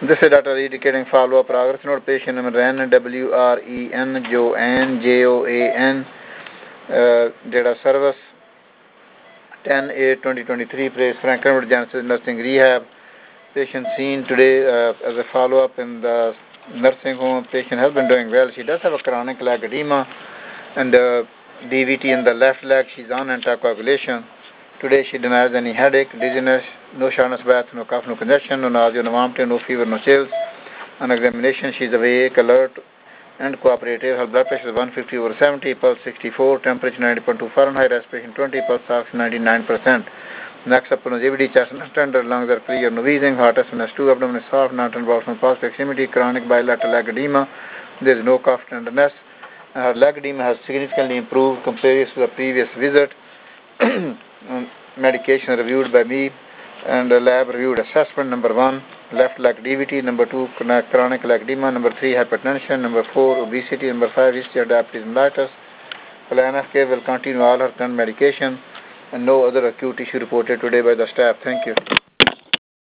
This is data indicating follow-up progress note. Patient number NWREN JOAN. Date of service 10/8/2023. Place Franklin Genesis Nursing Rehab. Patient seen today as a follow-up in the nursing home. Patient has been doing well. She does have a chronic leg edema and DVT in the left leg. She's on anticoagulation. Today she denies any headache, dizziness, no shortness of breath, no cough, no congestion, no nausea, no vomiting, no fever, no chills. On examination, she is awake, alert, and cooperative. Her blood pressure is 150/70, pulse 64, temperature 90.2 Fahrenheit, respiration 20, pulse oxygen 99%. Next up on ABD, chest and tender, lungs are clear, no wheezing, heart S1S2, abdomen is soft, not involved in pulse proximity, chronic bilateral leg edema. There is no cough, tenderness. Her leg edema has significantly improved compared to the previous visit. Medication reviewed by me and a lab reviewed assessment. Number 1, left leg DVT. Number 2, chronic leg edema. Number 3, hypertension. Number 4, obesity. Number 5, history of diabetes mellitus. Plan of care will continue all her current medication and no other acute issue reported today by the staff. Thank you.